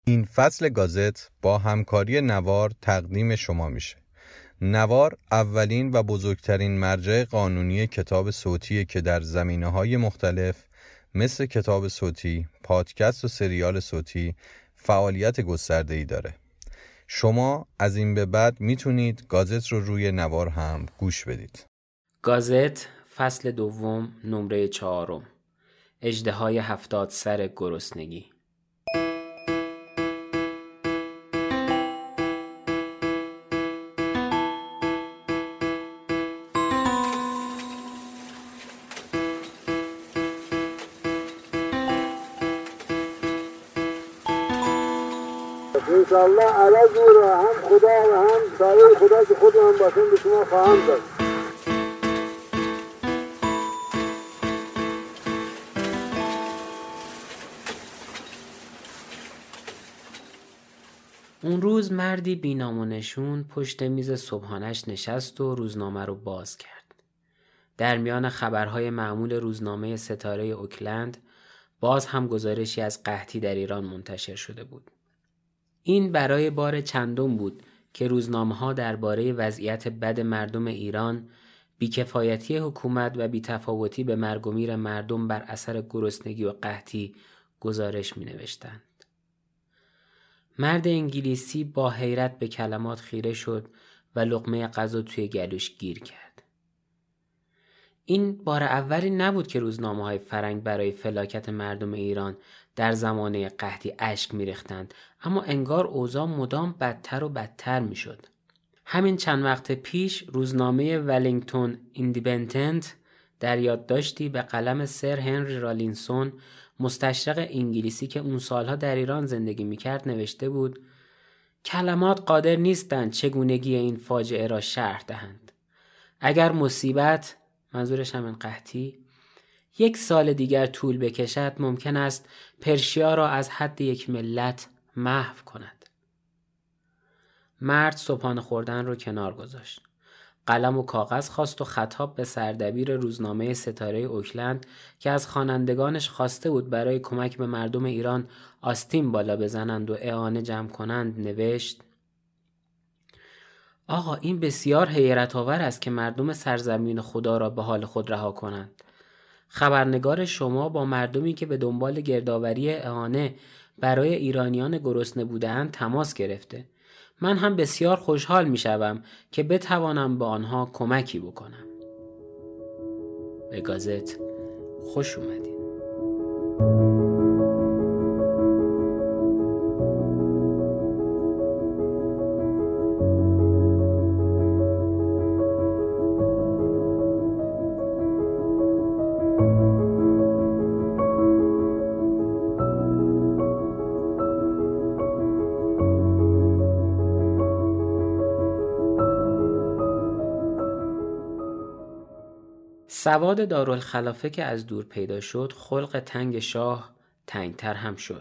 این فصل گازت با همکاری نوار تقدیم شما میشه. نوار اولین و بزرگترین مرجع قانونی کتاب صوتیه که در زمینه‌های مختلف مثل کتاب صوتی، پادکست و سریال صوتی فعالیت گسترده‌ای داره. شما از این به بعد میتونید گازت رو روی نوار هم گوش بدید. گازت فصل دوم نمره 4 اژدهای 70 سر گرسنگی. انشاءالله عوضی رو هم خدا و هم سایه خدا که خود هم باشن به شما خواهم داد. اون روز مردی بی‌نام و نشون پشت میز صبحانش نشست و روزنامه رو باز کرد. در میان خبرهای معمول روزنامه ستاره اوکلند باز هم گزارشی از قحطی در ایران منتشر شده بود. این برای بار چندم بود که روزنامه‌ها درباره وضعیت بد مردم ایران، بیکفایتی حکومت و بی‌تفاوتی به مرگ و میر مردم بر اثر گرسنگی و قحطی گزارش می‌نوشتند. مرد انگلیسی با حیرت به کلمات خیره شد و لقمه غذا توی گلوش گیر کرد. این بار اولی نبود که روزنامه‌های فرنگ برای فلاکت مردم ایران در زمانه قحطی اشک می‌ریختند، اما انگار اوضاع مدام بدتر و بدتر می‌شد. همین چند وقت پیش روزنامه ولینگتون ایندیپندنت در یادداشتی به قلم سر هنری رالینسون، مستشرق انگلیسی که اون سالها در ایران زندگی می‌کرد، نوشته بود: کلمات قادر نیستند چگونگی این فاجعه را شرح دهند. اگر مصیبت، منظورش همین قحطی، 1 سال دیگر طول بکشد، ممکن است پرشیا را از حد یک ملت محو کند. مرد صبحانه خوردن رو کنار گذاشت. قلم و کاغذ خواست و خطاب به سردبیر روزنامه ستاره اوکلند که از خوانندگانش خواسته بود برای کمک به مردم ایران آستین بالا بزنند و اعانه جمع کنند نوشت: آقا، این بسیار حیرت آور است که مردم سرزمین خدا را به حال خود رها کنند. خبرنگار شما با مردمی که به دنبال گردآوری اعانه برای ایرانیان گرسنه بودند تماس گرفته. من هم بسیار خوشحال می شوم که بتوانم به آنها کمکی بکنم. به گازت خوش اومدید. سواد دارالخلافه که از دور پیدا شد، خلق تنگ شاه تنگتر هم شد.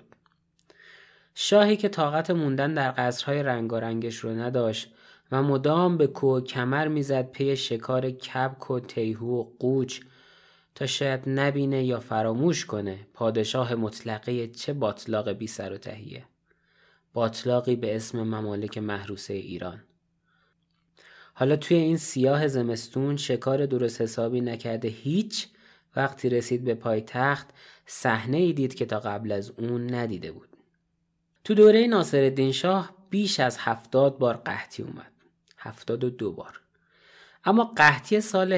شاهی که طاقت موندن در قصرهای رنگارنگش رو نداشت و مدام به کوه و کمر میزد پی شکار کبک و تیهو و قوچ تا شاید نبینه یا فراموش کنه پادشاه مطلقه چه باطلاق بی سر و تهیه، باطلاقی به اسم ممالک محروسه ایران. حالا توی این سیاه زمستون شکار درست حسابی نکرده هیچ، وقتی رسید به پایتخت صحنه ای دید که تا قبل از اون ندیده بود. تو دوره ناصرالدین شاه بیش از 70 بار قحطی اومد. 72 بار. اما قحطی سال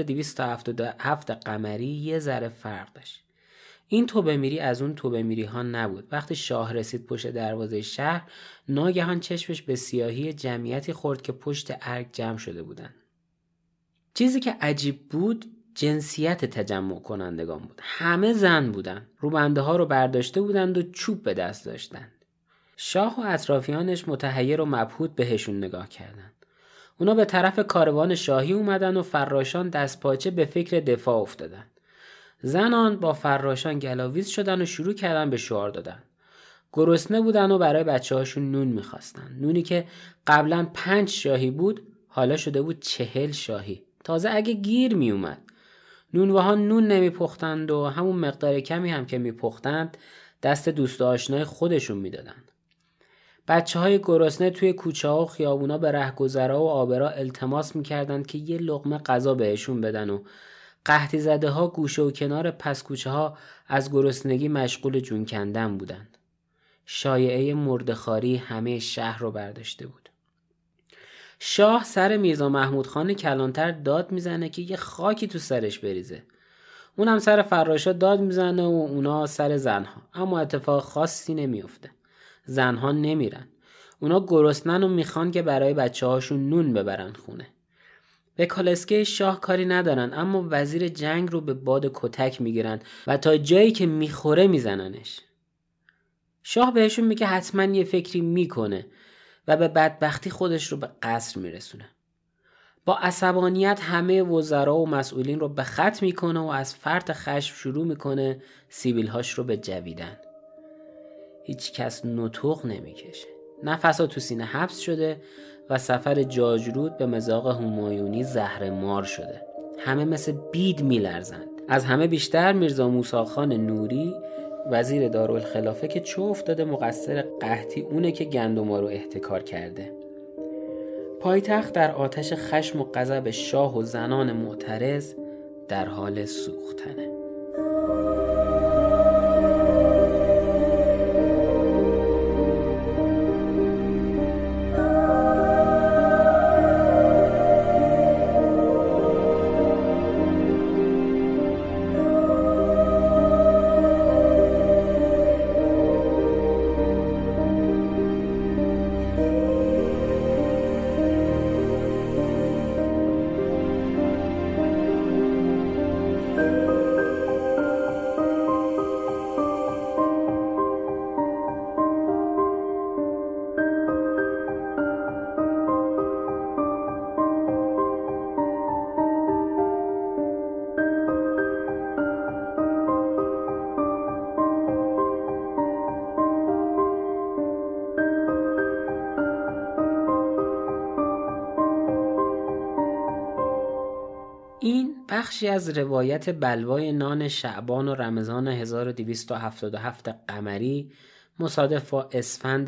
1277 قمری یه ذره فرق داشت. این توبه میری از اون توبه میری ها نبود. وقتی شاه رسید پشت دروازه شهر، ناگهان چشمش به سیاهی جمعیتی خورد که پشت ارگ جمع شده بودن. چیزی که عجیب بود جنسیت تجمع کنندگان بود. همه زن بودن. روبنده ها رو برداشته بودند و چوب به دست داشتند. شاه و اطرافیانش متحیر و مبهوت بهشون نگاه کردند. اونا به طرف کاروان شاهی اومدن و فراشان دستپاچه به فکر دفاع افتادن. زنان با فراشان گلاویز شدن و شروع کردن به شعار دادن. گرسنه بودن و برای بچه هاشون نون میخواستن. نونی که قبلا 5 شاهی بود حالا شده بود 40 شاهی. تازه اگه گیر میومد. نونوها نون نمیپختند و همون مقدار کمی هم که میپختند دست دوست و آشنای خودشون میدادن. بچه‌های گرسنه توی کوچه‌ها و خیابونا به رهگذرا و آبرا التماس می‌کردند که یه لقمه غذا بهشون بدن و قحطی زده‌ها گوشه و کنار پس کوچه‌ها از گرسنگی مشغول جون کندن بودند. شایعه مرده‌خواری همه شهر رو برداشته بود. شاه سر میرزا محمود خان کلانتر داد میزنه که یه خاکی تو سرش بریزه. اونم سر فراشا داد میزنه و اونا سر زنها. اما اتفاق خاصی نمیفته. زنها نمیرن. اونا گرسنن و میخوان که برای بچه هاشون نون ببرن خونه. به کالسکه شاه کاری ندارن، اما وزیر جنگ رو به باد کتک میگیرن و تا جایی که میخوره میزننش. شاه بهشون میگه حتما یه فکری میکنه و به بدبختی خودش رو به قصر میرسونه. با عصبانیت همه وزرا و مسئولین رو به خط میکنه و از فرط خشم شروع میکنه سیبیل‌هاش رو به جویدن. هیچ کس نطق نمیکشه. نفسا تو سینه حبس شده و سفر جاجرود به مذاق همایونی زهر مار شده. همه مثل بید میلرزند. از همه بیشتر میرزا موسی خان نوری وزیر دارالخلافه که چه افتاده مقصر قحطی اونه که گندما رو احتکار کرده. پایتخت در آتش خشم و غضب شاه و زنان معترض در حال سوختنه. این بخشی از روایت بلوای نان شعبان و رمضان 1277 قمری مصادف با اسفند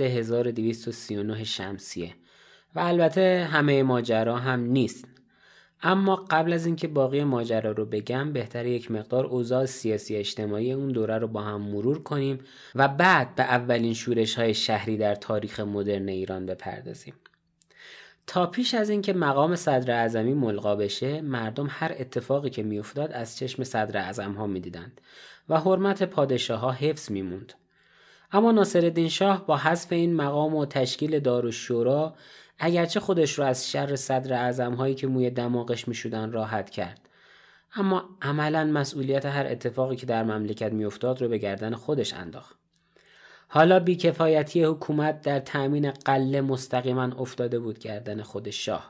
1239 شمسیه و البته همه ماجرا هم نیست. اما قبل از اینکه باقی ماجرا رو بگم بهتره یک مقدار اوضاع سیاسی اجتماعی اون دوره رو با هم مرور کنیم و بعد به اولین شورش‌های شهری در تاریخ مدرن ایران بپردازیم. تا پیش از اینکه مقام صدر اعظمی ملغا بشه، مردم هر اتفاقی که میافتاد از چشم صدر اعظم‌ها میدیدند و حرمت پادشاه‌ها حفظ میموند. اما ناصرالدین شاه با حذف این مقام و تشکیل دارالشورا اگرچه خودش رو از شر صدر اعظم‌هایی که موی دماغش میشدن راحت کرد، اما عملاً مسئولیت هر اتفاقی که در مملکت میافتاد رو به گردن خودش انداخت. حالا بیکفایتی حکومت در تأمین غله مستقیما افتاده بود گردن خود شاه.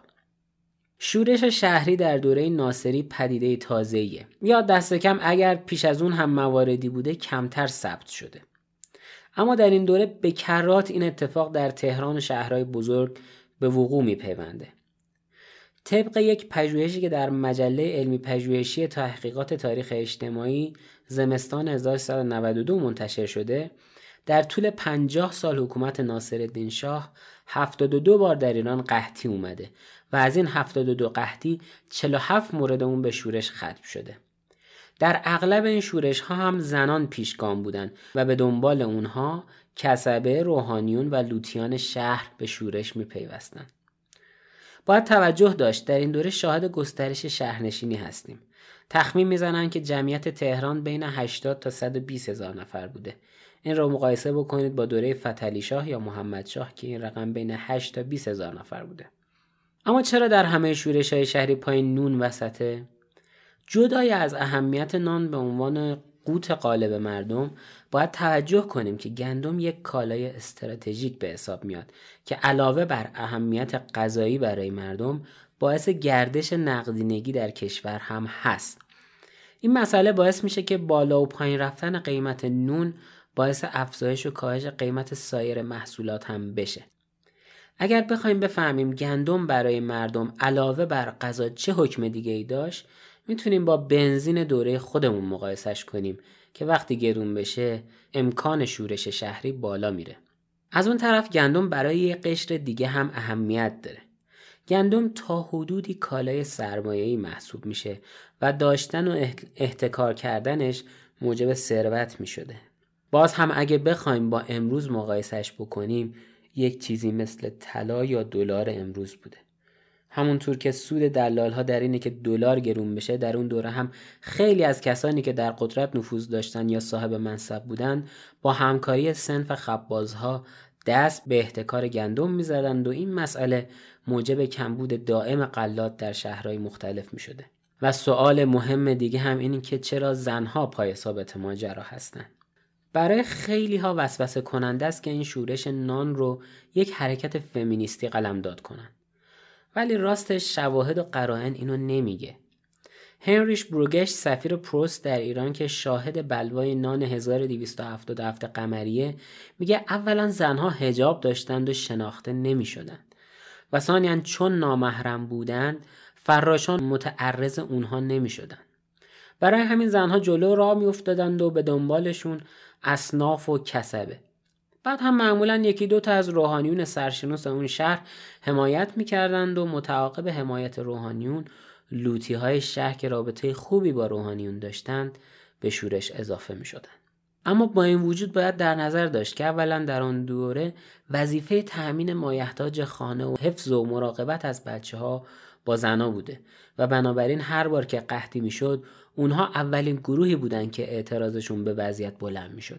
شورش شهری در دوره ناصری پدیده تازه‌ایه، یا دست کم اگر پیش از اون هم مواردی بوده کمتر ثبت شده. اما در این دوره به کرات این اتفاق در تهران و شهرهای بزرگ به وقوع میپیونده. طبق یک پژوهشی که در مجله علمی پژوهشی تحقیقات تاریخ اجتماعی زمستان 1392 منتشر شده، در طول 50 سال حکومت ناصرالدین شاه 72 بار در ایران قحطی اومده و از این 72 قحطی 47 مورد اون به شورش ختم شده. در اغلب این شورش ها هم زنان پیشگام بودن و به دنبال اونها کسبه، روحانیون و لوطیان شهر به شورش میپیوستند. باید توجه داشت در این دوره شاهد گسترش شهرنشینی هستیم. تخمین میزنن که جمعیت تهران بین 80 تا 120 هزار نفر بوده. این رو مقایسه بکنید با دوره فتحعلی شاه یا محمد شاه که این رقم بین 8 تا 20 هزار نفر بوده. اما چرا در همه شورش‌های شهری پای نون وسطه؟ جدای از اهمیت نان به عنوان قوت غالب مردم، باید توجه کنیم که گندم یک کالای استراتژیک به حساب میاد که علاوه بر اهمیت غذایی برای مردم، باعث گردش نقدینگی در کشور هم هست. این مسئله باعث میشه که بالا و پایین رفتن قیمت نون باعث افزایش و کاهش قیمت سایر محصولات هم بشه. اگر بخوایم بفهمیم گندم برای مردم علاوه بر غذا چه حکم دیگه ای داشت، میتونیم با بنزین دوره خودمون مقایسش کنیم که وقتی گرون بشه امکان شورش شهری بالا میره. از اون طرف گندم برای یه قشر دیگه هم اهمیت داره. گندم تا حدودی کالای سرمایه‌ای محسوب میشه و داشتن و احتکار کردنش موجب ثروت میشده. باز هم اگه بخوایم با امروز مقایسش بکنیم، یک چیزی مثل طلا یا دلار امروز بوده. همونطور که سود دلال‌ها در اینه که دلار گرون بشه، در اون دوره هم خیلی از کسانی که در قدرت نفوذ داشتن یا صاحب منصب بودن با همکاری صنف خبازها دست به احتکار گندم می‌زدند و این مسئله موجب کمبود دائم غلات در شهرهای مختلف می‌شده. و سوال مهم دیگه هم اینه که چرا زنها پای ثابت ماجرا هستن؟ برای خیلی ها وسوسه کننده است که این شورش نان رو یک حرکت فمینیستی قلمداد کنن. ولی راستش شواهد و قرائن اینو نمیگه. هنریش بروگش سفیر پروست در ایران که شاهد بلوای نان 1277 قمریه میگه اولا زنها حجاب داشتند و شناخته نمیشدند و ثانیاً چون نامحرم بودند فراشان متعرض اونها نمیشدند. برای همین زنها جلو راه میافتادند و به دنبالشون اصناف و کسبه. بعد هم معمولاً یکی دو تا از روحانیون سرشناس اون شهر حمایت میکردند و متعاقب حمایت روحانیون لوطی‌های شهر که رابطه خوبی با روحانیون داشتند به شورش اضافه میشدند. اما با این وجود باید در نظر داشت که اولا در آن دوره وظیفه تأمین مایحتاج خانه و حفظ و مراقبت از بچه‌ها با زنا بوده و بنابراین هر بار که قحطی میشد اونها اولین گروهی بودند که اعتراضشون به وضعیت بلند میشد.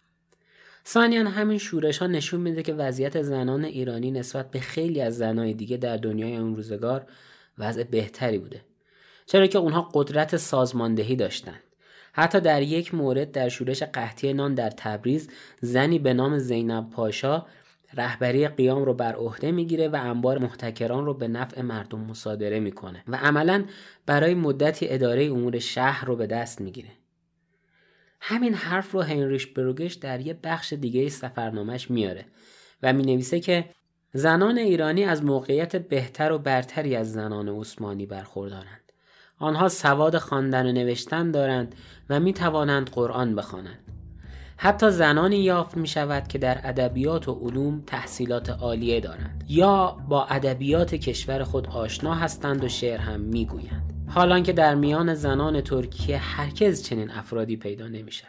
ثانیاً همین شورش ها نشون میده که وضعیت زنان ایرانی نسبت به خیلی از زنای دیگه در دنیای اون روزگار وضع بهتری بوده، چرا که اونها قدرت سازماندهی داشتند. حتی در یک مورد در شورش قحطی نان در تبریز زنی به نام زینب پاشا رهبری قیام رو بر عهده میگیره و انبار محتکران رو به نفع مردم مصادره میکنه و عملاً برای مدتی اداره امور شهر رو به دست میگیره. همین حرف رو هنریش بروگش در یه بخش دیگه سفرنامه‌اش میاره و مینویسه که زنان ایرانی از موقعیت بهتر و برتری از زنان عثمانی برخوردارند. آنها سواد خواندن و نوشتن دارند و میتوانند قرآن بخوانند. حتی زنانی یافت می شود که در ادبیات و علوم تحصیلات عالیه دارند یا با ادبیات کشور خود آشنا هستند و شعر هم می گویند. حالان که در میان زنان ترکیه هرگز چنین افرادی پیدا نمی شود.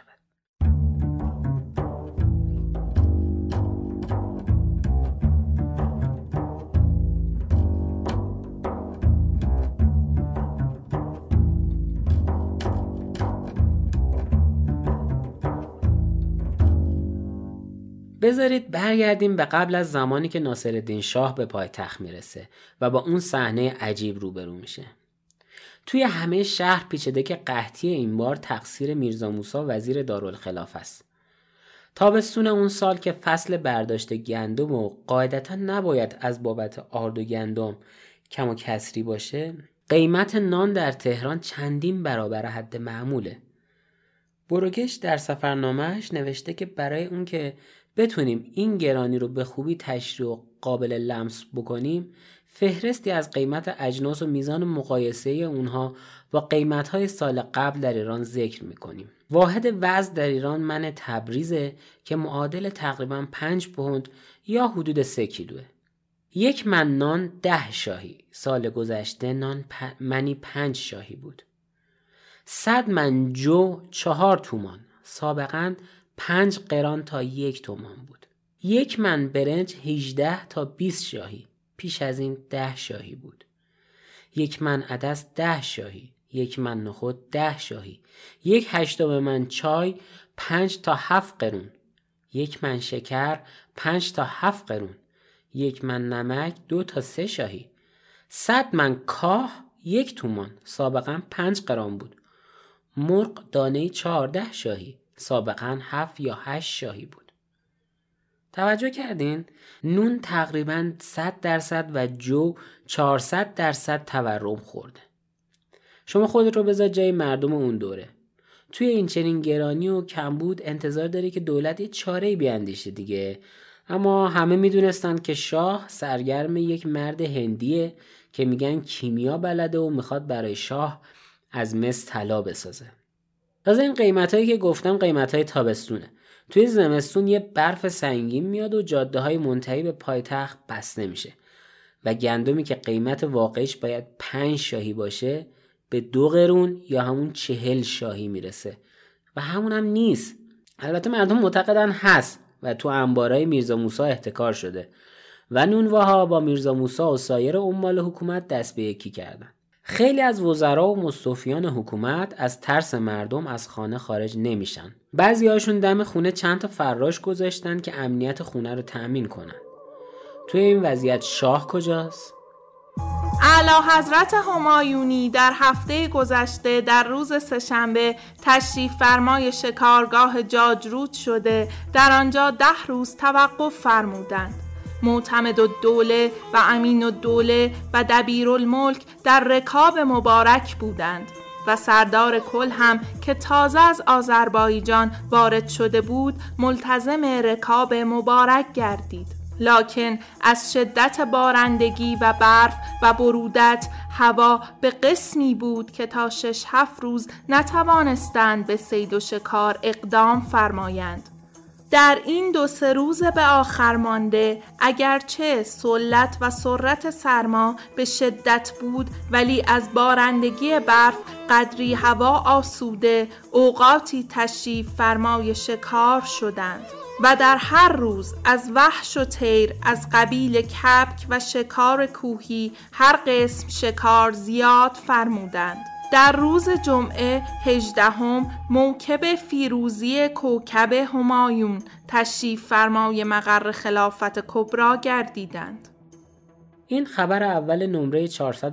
بذارید برگردیم به قبل از زمانی که ناصرالدین شاه به پایتخت میرسه و با اون صحنه عجیب روبرو میشه. توی همه شهر پیچیده که قحطی این بار تقصیر میرزا موسی وزیر دارالخلافه است. تابستون اون سال که فصل برداشت گندم و قاعدتا نباید از بابت آرد و گندم کم و کسری باشه، قیمت نان در تهران چندین برابر حد معموله. بروگش در سفرنامه‌اش نوشته که برای اون که بتونیم این گرانی رو به خوبی تشریح و قابل لمس بکنیم، فهرستی از قیمت اجناس و میزان مقایسه اونها با قیمت‌های سال قبل در ایران ذکر می‌کنیم. واحد وزن در ایران من تبریزه که معادل تقریباً 5 پوند یا حدود 3 کیلوه. یک من نان 10 شاهی، سال گذشته نان منی 5 شاهی بود. 100 من جو 4 تومان، سابقاً 5 قران تا 1 تومان بود. یک من برنج 18 تا 20 شاهی، پیش از این 10 شاهی بود. یک من عدس 10 شاهی، یک من نخود 10 شاهی، 1/8 من چای 5 تا 7 قرون، یک من شکر 5 تا 7 قرون، یک من نمک 2 تا 3 شاهی. 100 من کاه 1 تومان، سابقاً 5 قران بود. مرغ دانه 14 شاهی، سابقاً 7 یا 8 شاهی بود. توجه کردین؟ نون تقریباً 100% و جو 400% تورم خورده. شما خودت رو بذار جای مردم اون دوره. توی این چنین گرانی و کمبود انتظار داری که دولت یه چاره‌ای بیاندیشه دیگه. اما همه میدونستن که شاه سرگرم یک مرد هندیه که میگن کیمیا بلده و میخواد برای شاه از مس طلا بسازه. تازه این قیمتایی که گفتم قیمتای تابستونه. توی زمستون یه برف سنگین میاد و جاده‌های منتهی به پایتخت بسته میشه و گندمی که قیمت واقعیش باید 5 شاهی باشه به 2 قرون یا همون 40 شاهی میرسه و همون هم نیست. البته مردم معتقدن هست و تو انبارای میرزا موسی احتکار شده و نونواها با میرزا موسی و سایر عمال حکومت دست به یکی کردن. خیلی از وزرا و مستوفیان حکومت از ترس مردم از خانه خارج نمیشن. بعضی هاشون دم خونه چند تا فراش گذاشتن که امنیت خونه رو تأمین کنن. توی این وضعیت شاه کجاست؟ اعلی حضرت همایونی در هفته گذشته در روز سه‌شنبه تشریف فرمای شکارگاه جاجرود شده در آنجا 10 روز توقف فرمودند. معتمدالدوله و امین‌الدوله و دبیرالملک در رکاب مبارک بودند و سردار کل هم که تازه از آذربایجان وارد شده بود ملتزم رکاب مبارک گردید. لکن از شدت بارندگی و برف و برودت هوا به قسمی بود که تا 6-7 روز نتوانستند به صید و شکار اقدام فرمایند. در این 2-3 روز به آخر مانده اگرچه سلت و سرعت سرما به شدت بود ولی از بارندگی برف قدری هوا آسوده اوقاتی تشریف فرمای شکار شدند و در هر روز از وحش و طیر از قبیل کبک و شکار کوهی هر قسم شکار زیاد فرمودند. در روز جمعه 18 موکب فیروزی کوکب همایون تشریف فرمای مقر خلافت کبری گردیدند. این خبر اول نمره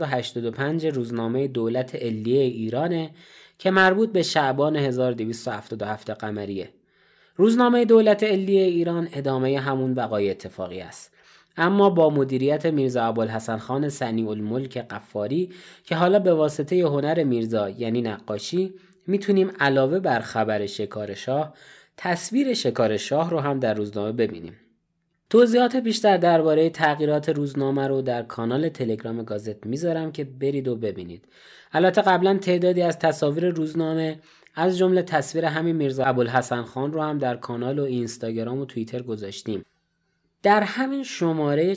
485 روزنامه دولت علیه ایرانه که مربوط به شعبان 1277 قمریه. روزنامه دولت علیه ایران ادامه همون وقایع اتفاقی است، اما با مدیریت میرزا ابوالحسن خان صنیع‌الملک قفاری که حالا به واسطه هنر میرزا یعنی نقاشی میتونیم علاوه بر خبر شکار شاه تصویر شکار شاه رو هم در روزنامه ببینیم. توضیحات بیشتر درباره تغییرات روزنامه رو در کانال تلگرام گازت میذارم که برید و ببینید. البته قبلا تعدادی از تصاویر روزنامه از جمله تصویر همین میرزا ابوالحسن خان رو هم در کانال و اینستاگرام و توییتر گذاشتیم. در همین شماره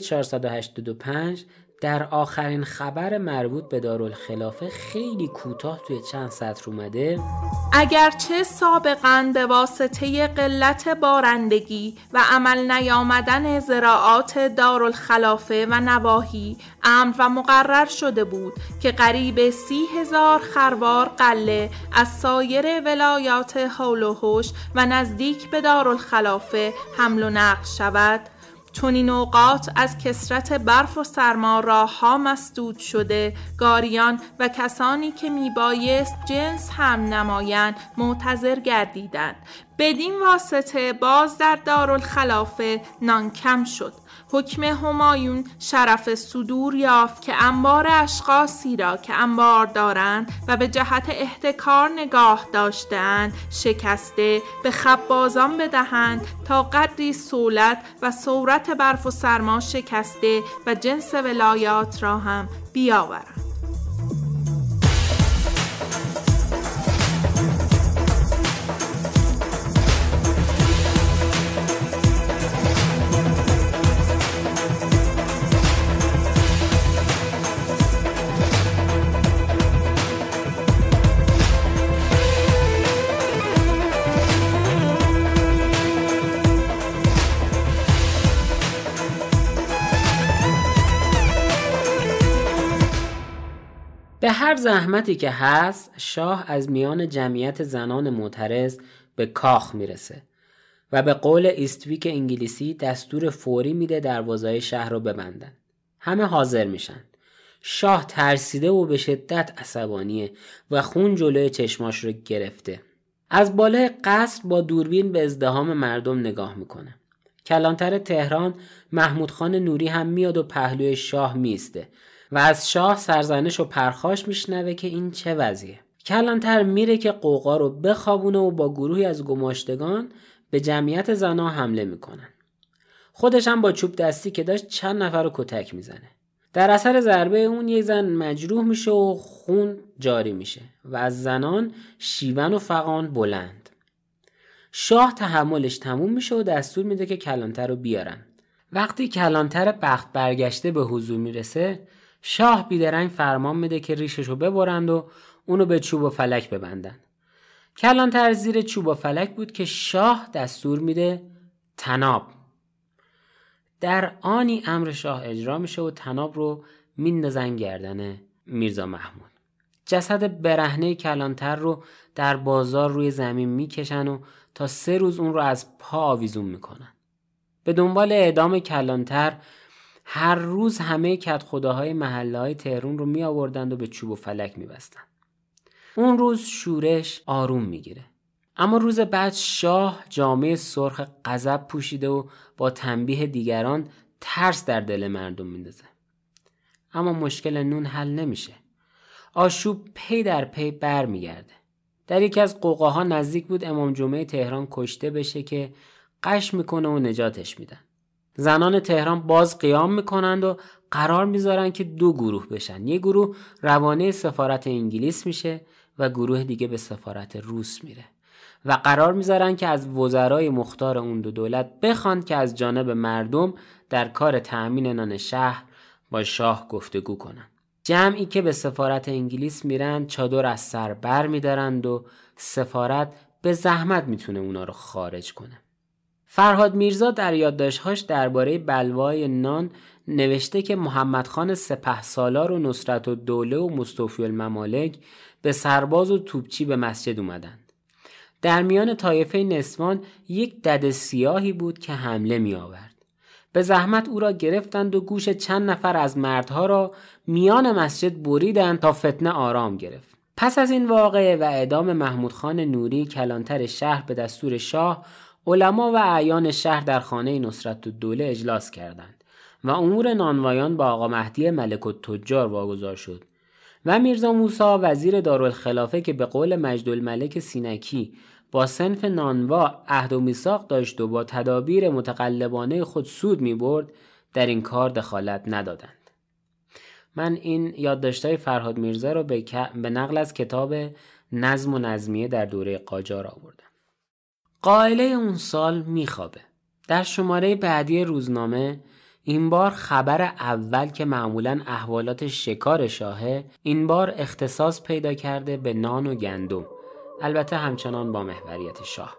485 در آخرین خبر مربوط به دارالخلافه خیلی کوتاه توی چند سطر اومده: اگرچه سابقاً به واسطه قلت بارندگی و عمل نیامدن زراعات دارالخلافه و نواحی امر و مقرر شده بود که قریب 30,000 خروار قله از سایر ولایات حول و حوش و نزدیک به دارالخلافه حمل و نقل شود، چون این اوقات از کثرت برف و سرما راه‌ها مسدود شده، گاریان و کسانی که میبایست جنس هم نمایند معتذر گردیدند. بدین واسطه باز در دارالخلافه نان کم شد. حکم همایون شرف صدور یافت که انبار اشخاصی را که انبار دارند و به جهت احتکار نگاه داشتند شکسته به خبازان بدهند تا قدری سولت و سورت برف و سرما شکسته و جنس ولایات را هم بیاورند. به هر زحمتی که هست شاه از میان جمعیت زنان معترض به کاخ میرسه و به قول ایستویک انگلیسی دستور فوری میده دروازه‌های شهر رو ببندن. همه حاضر میشن. شاه ترسیده و به شدت عصبانیه و خون جلوی چشماش رو گرفته. از بالای قصر با دوربین به ازدحام مردم نگاه میکنه. کلانتر تهران محمود خان نوری هم میاد و پهلوی شاه میسته و از شاه سرزنش و پرخاش میشنوه که این چه وضعیه. کلانتر میره که قوقا رو بخوابونه و با گروهی از گماشتگان به جمعیت زنها حمله میکنن. خودش هم با چوب دستی که داشت چند نفر رو کتک میزنه. در اثر ضربه اون یک زن مجروح میشه و خون جاری میشه و از زنان شیون و فغان بلند. شاه تحملش تموم میشه و دستور میده که کلانتر رو بیارن. وقتی کلانتر بخت برگشته به حضور میرسه، شاه بیدرنگ فرمان میده که ریششو ببرند و اونو به چوب و فلک ببندن. کلانتر زیر چوب و فلک بود که شاه دستور میده طناب. در آنی امر شاه اجرا میشه و طناب رو میندازن گردن میرزا محمود. جسد برهنه کلانتر رو در بازار روی زمین میکشن و تا 3 روز اون رو از پا آویزون میکنن. به دنبال اعدام کلانتر هر روز همه کدخداهای محله‌های تهران رو می آوردند و به چوب و فلک می‌بستند. اون روز شورش آروم میگیره. اما روز بعد شاه جامه سرخ غضب پوشیده و با تنبیه دیگران ترس در دل مردم میندازه. اما مشکل نون حل نمیشه. آشوب پی در پی بر میگرده. در یکی از قوقاها نزدیک بود امام جمعه تهران کشته بشه که قش میکنه و نجاتش میدن. زنان تهران باز قیام میکنند و قرار میذارن که 2 گروه بشن. یک گروه روانه سفارت انگلیس میشه و گروه دیگه به سفارت روس میره و قرار میذارن که از وزرای مختار اون 2 دولت بخواند که از جانب مردم در کار تأمین نان شهر با شاه گفتگو کنن. جمعی که به سفارت انگلیس میرن چادر از سر بر میدارند و سفارت به زحمت میتونه اونا رو خارج کنه. فرهاد میرزا در یادداشت‌هاش درباره بلوای نان نوشته که محمد خان سپهسالار و نصرت الدوله و مستوفی الممالک به سرباز و توپچی به مسجد اومدند. در میان طایفه نسوان یک دد سیاهی بود که حمله می آورد. به زحمت او را گرفتند و گوش چند نفر از مردها را میان مسجد بریدند تا فتنه آرام گرفت. پس از این واقعه و اعدام محمود خان نوری کلانتر شهر به دستور شاه، علما و اعیان شهر در خانه نصرت الدوله اجلاس کردند و امور نانوایان با آقا مهدی ملک التجار واگذار شد و میرزا موسی وزیر دارالخلافه که به قول مجدالملک سینکی با صنف نانوا عهد و میثاق داشت و با تدابیر متقلبانه خود سود می‌برد، در این کار دخالت ندادند. من این یادداشت‌های فرهاد میرزا رو به نقل از کتاب نظم و نظمیه در دوره قاجار آوردم. قائله اون سال میخوابه. در شماره بعدی روزنامه این بار خبر اول که معمولاً احوالات شکار شاهه، این بار اختصاص پیدا کرده به نان و گندم، البته همچنان با محوریت شاه.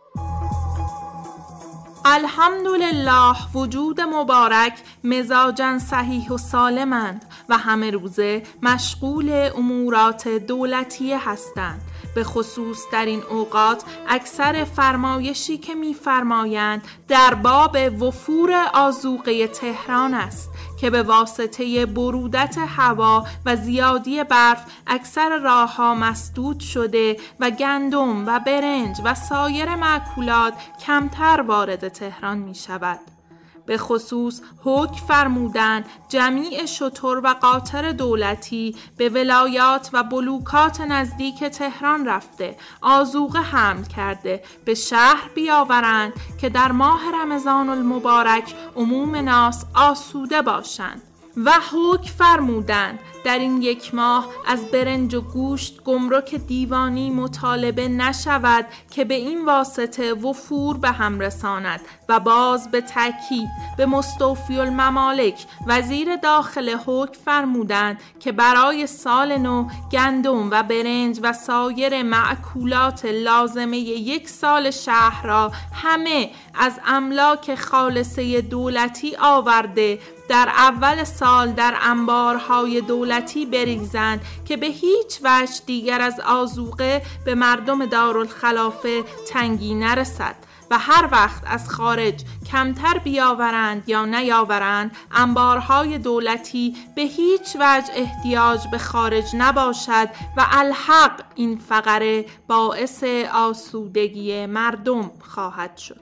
الحمدلله وجود مبارک مزاجاً صحیح و سالمند و همه روزه مشغول امورات دولتی هستند. به خصوص در این اوقات اکثر فرمایشی که می‌فرمایند در باب وفور آذوقه تهران است که به واسطه برودت هوا و زیادی برف اکثر راه‌ها مسدود شده و گندم و برنج و سایر مأکولات کمتر وارد تهران می‌شود. به خصوص حکم فرمودند جمیع شتر و قاطر دولتی به ولایات و بلوکات نزدیک تهران رفته آذوقه حمل کرده به شهر بیاورند که در ماه رمضان المبارک عموم ناس آسوده باشند و حکم فرمودند در این 1 ماه از برنج و گوشت گمرک دیوانی مطالبه نشود که به این واسطه وفور به هم رساند و باز به تأکید به مستوفی الممالک وزیر داخل حکم فرمودند که برای سال نو گندم و برنج و سایر مأکولات لازمه 1 سال شهر را همه از املاک خالصه دولتی آورده در اول سال در انبارهای دولتی بریزند که به هیچ وجه دیگر از آذوقه به مردم دارالخلافه تنگی نرسد و هر وقت از خارج کمتر بیاورند یا نیاورند انبارهای دولتی به هیچ وجه احتیاج به خارج نباشد و الحق این فقره باعث آسودگی مردم خواهد شد.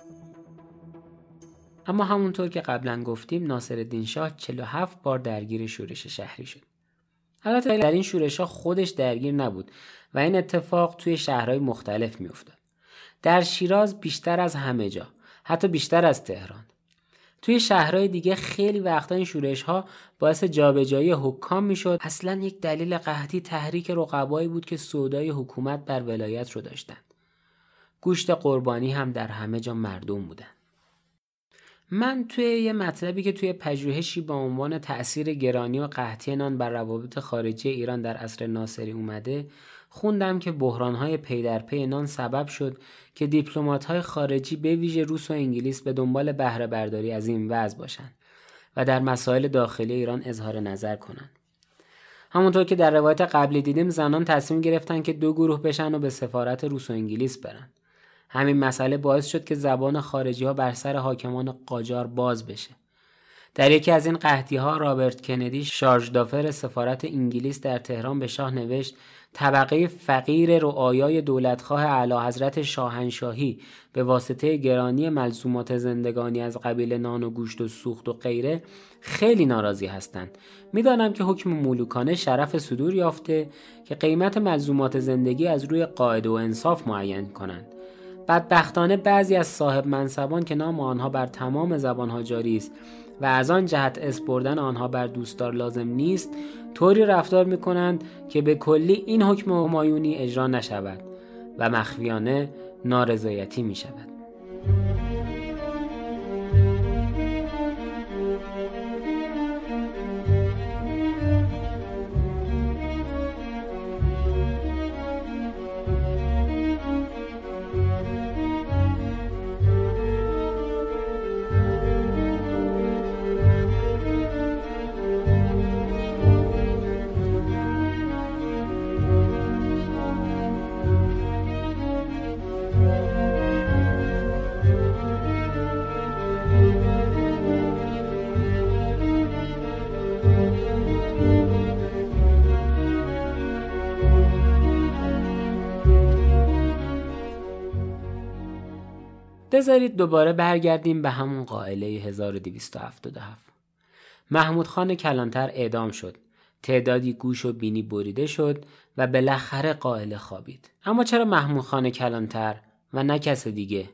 اما همونطور که قبلا گفتیم ناصرالدین شاه 47 بار درگیر شورش شهری شد. البته در این شورش‌ها خودش درگیر نبود و این اتفاق توی شهرهای مختلف می‌افتاد. در شیراز بیشتر از همه جا، حتی بیشتر از تهران. توی شهرهای دیگه خیلی وقتا این شورش‌ها باعث جابجایی حکام می‌شد. اصلاً یک دلیل قحطی تحریک رقبایی بود که سودای حکومت بر ولایت رو داشتند. گوشت قربانی هم در همه جا مردم بودن. من توی یه مطلبی که توی پژوهشی با عنوان تأثیر گرانی و قحطی نان بر روابط خارجی ایران در عصر ناصری اومده خوندم که بحران‌های پی در پی نان سبب شد که دیپلمات‌های خارجی به ویژه روس و انگلیس به دنبال بهره برداری از این وضع باشن و در مسائل داخلی ایران اظهار نظر کنن. همونطور که در روایت قبلی دیدیم زنان تصمیم گرفتن که 2 گروه بشن و به سفارت روس و انگلیس برن. همین مسئله باعث شد که زبان خارجی ها بر سر حاکمان قاجار باز بشه. در یکی از این قحطی ها رابرت کندی شارژ دافر سفارت انگلیس در تهران به شاه نوشت طبقه فقیر رعایای دولتخواه اعلیحضرت شاهنشاهی به واسطه گرانی ملزومات زندگانی از قبیل نان و گوشت و سوخت و غیره خیلی ناراضی هستند. میدانم که حکم ملوکانه شرف صدور یافته که قیمت ملزومات زندگی از روی قاعده و انصاف معین کنند. بدبختانه بعضی از صاحب منصبان که نام آنها بر تمام زبانها جاری است و از آن جهت اسپردن آنها بر دوستدار لازم نیست طوری رفتار می‌کنند که به کلی این حکم همایونی اجرا نشود و مخفیانه نارضایتی می‌شود. بذارید دوباره برگردیم به همون قائله 1277. محمود خان کلانتر اعدام شد. تعدادی گوش و بینی بریده شد و بالاخره قائله خوابید. اما چرا محمود خان کلانتر و نه کس دیگه؟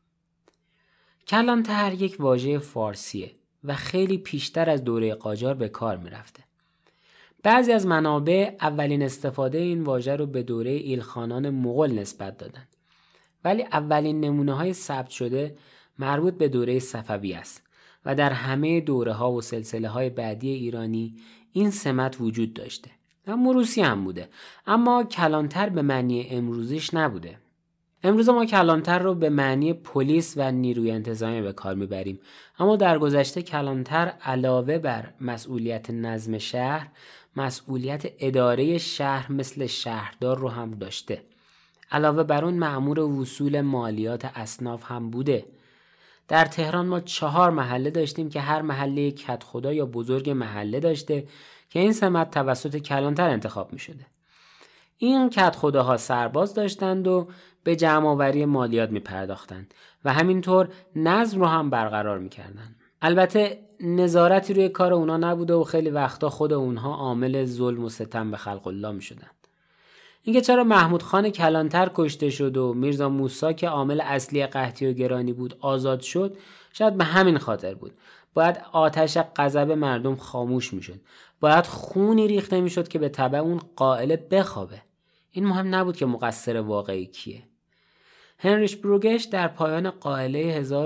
کلانتر یک واژه فارسیه و خیلی پیشتر از دوره قاجار به کار می رفته. بعضی از منابع اولین استفاده این واژه رو به دوره ایلخانان مغول نسبت دادن. ولی اولین نمونه‌های ثبت شده مربوط به دوره صفوی است و در همه دوره‌ها و سلسله‌های بعدی ایرانی این سمت وجود داشته. موروثی هم بوده، اما کلانتر به معنی امروزیش نبوده. امروز ما کلانتر رو به معنی پلیس و نیروی انتظامی به کار میبریم، اما در گذشته کلانتر علاوه بر مسئولیت نظم شهر، مسئولیت اداره شهر مثل شهردار رو هم داشته. علاوه بر اون مأمور وصول مالیات اصناف هم بوده. در تهران ما 4 محله داشتیم که هر محله یک کدخدا یا بزرگ محله داشته که این سمت توسط کلانتر انتخاب می شده. این کدخداها سرباز داشتند و به جمع‌آوری مالیات می پرداختند و همینطور نظم رو هم برقرار می کردن. البته نظارتی روی کار اونا نبوده و خیلی وقتا خود اونها عامل ظلم و ستم به خلق الله می شدن. اینکه چرا محمود خان کلانتر کشته شد و میرزا موسی که عامل اصلی قحطی و گرانی بود آزاد شد شاید به همین خاطر بود. باید آتش غضب مردم خاموش میشد. باید خونی ریخته میشد که به تبع اون قائله بخوابه. این مهم نبود که مقصر واقعی کیه. هنریش بروگش در پایان قائله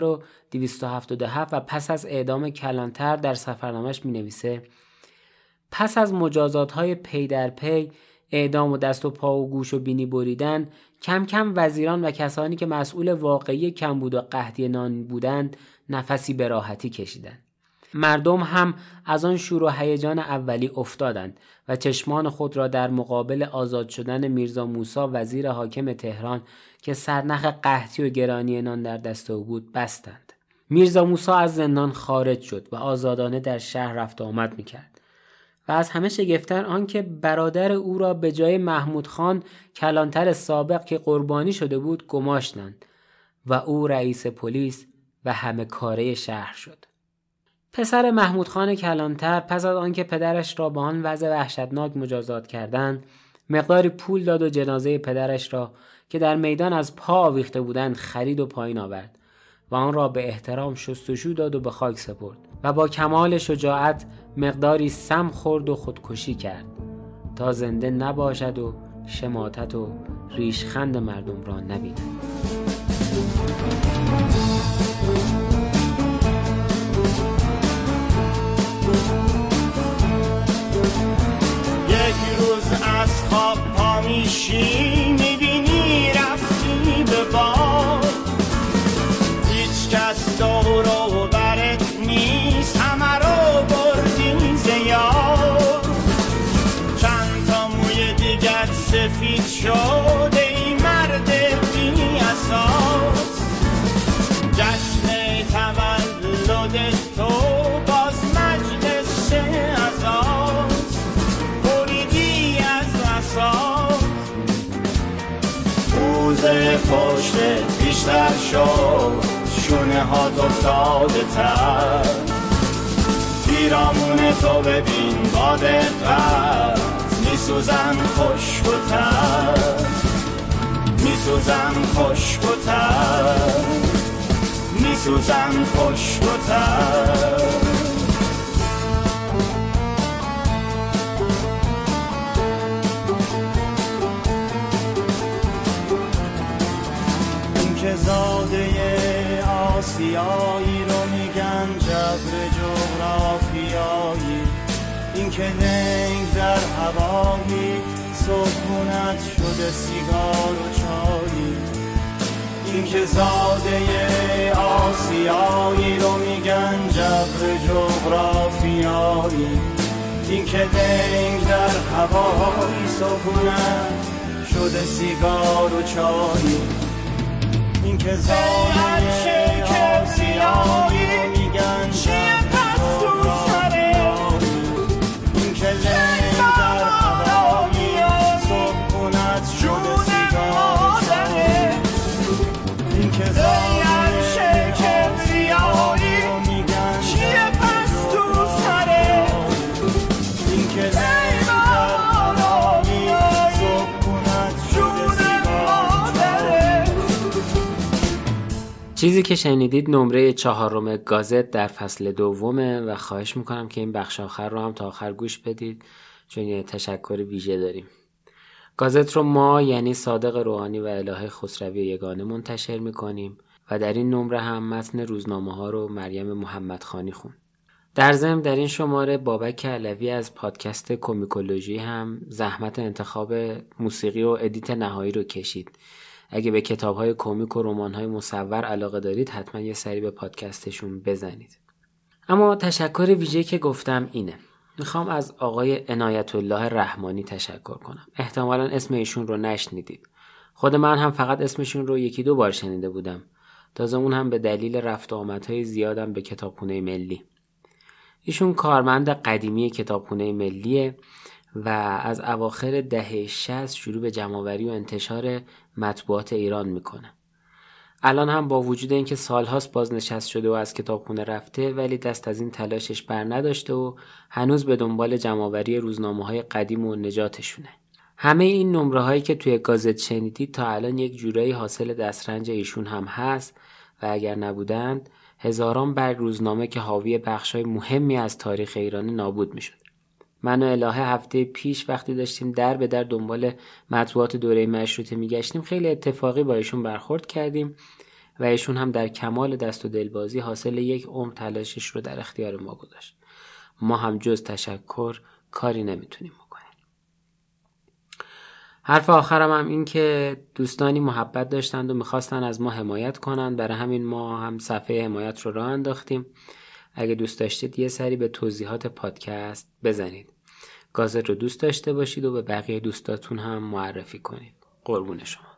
1277 و پس از اعدام کلانتر در سفرنامه‌اش مینویسه: پس از مجازات‌های پی در پی، اعدام و دست و پا و گوش و بینی بریدن، کم کم وزیران و کسانی که مسئول واقعی کمبود و قحطی نان بودند نفسی به راحتی کشیدند. مردم هم از آن شور و هیجان اولی افتادند و چشمان خود را در مقابل آزاد شدن میرزا موسی وزیر حاکم تهران که سرنخ قحطی و گرانی نان در دست او بود بستند. میرزا موسی از زندان خارج شد و آزادانه در شهر رفت و آمد میکرد. و از همه شگفت‌تر آن که برادر او را به جای محمود خان کلانتر سابق که قربانی شده بود گماشتند و او رئیس پلیس و همه کاره شهر شد. پسر محمود خان کلانتر پس از آن که پدرش را با آن وضع وحشتناک مجازات کردند، مقداری پول داد و جنازه پدرش را که در میدان از پا آویخته بودند خرید و پایین آورد و آن را به احترام شستشو داد و به خاک سپرد و با کمال شجاعت مقداری سم خورد و خودکشی کرد تا زنده نباشد و شماتت و ریشخند مردم را نبیند. پشتت بیشتر شد، شونه ها افتاده تر. پیرامون تو ببین با دقت، میسوزن خشک و تر، میسوزن خشک و تر، میسوزن خشک و تر. این که زاده آسیایی رو میگن جبر جغرافیایی، این که ننگ در هوایی سکونت شده سیگار و چایی. این که زاده آسیایی رو میگن جبر جغرافیایی، این که ننگ در هوایی سکونت شده سیگار و چایی. این که زاده آسیایی رو میگن جبر جغرافیایی، این که ننگ در هوایی سکونت شده سیگار و چایی. این که زاده کبریایی رو میگن چیه پس تو سره، این که ننگ در هوایی سکونت شده سیگار. چیزی که شنیدید نمره 4 گازت در فصل 2 و خواهش میکنم که این بخش آخر رو هم تا آخر گوش بدید، چون یه تشکر ویژه داریم. گازت رو ما یعنی صادق روحانی و الهه خسروی یگانه منتشر میکنیم و در این نمره هم متن روزنامه ها رو مریم محمدخانی خوند. در ضمن در این شماره بابک علوی از پادکست کومیکولوژی هم زحمت انتخاب موسیقی و ادیت نهایی رو کشید. اگه به کتاب‌های کمیک و رمان‌های مصور علاقه دارید حتما یه سری به پادکستشون بزنید. اما تشکر ویژه‌ای که گفتم اینه. میخوام از آقای عنایت الله رحمانی تشکر کنم. احتمالاً اسم ایشون رو نشنیدید. خود من هم فقط اسمشون رو 1-2 بار شنیده بودم. تازه اون هم به دلیل رفت و آمدهای زیادم به کتابخونه ملی. ایشون کارمند قدیمی کتابخونه ملیه و از اواخر دهه 60 شروع به جمع‌آوری و انتشار مطبوعات ایران میکنه. الان هم با وجود اینکه سالهاست بازنشست شده و از کتابخونه رفته، ولی دست از این تلاشش بر نداشته و هنوز به دنبال جمع‌آوری روزنامه‌های قدیم و نجاتشونه. همه این نمره‌هایی که توی گازت شنیدید تا الان یک جورایی حاصل دسترنج ایشون هم هست و اگر نبودند هزاران برگ روزنامه که حاوی بخش‌های مهمی از تاریخ ایران نابود می‌شد. من و الهه هفته پیش وقتی داشتیم در به در دنبال مطبوعات دوره مشروطه میگشتیم خیلی اتفاقی با ایشون برخورد کردیم و ایشون هم در کمال دست و دلبازی حاصل یک عمر تلاشش رو در اختیار ما گذاشت. ما هم جز تشکر کاری نمیتونیم بکنیم. حرف آخرم هم این که دوستانی محبت داشتند و میخواستن از ما حمایت کنند، برای همین ما هم صفحه حمایت رو راه انداختیم. اگه دوست داشتید یه سری به توضیحات پادکست بزنید. گازت رو دوست داشته باشید و به بقیه دوستاتون هم معرفی کنید. قربون شما.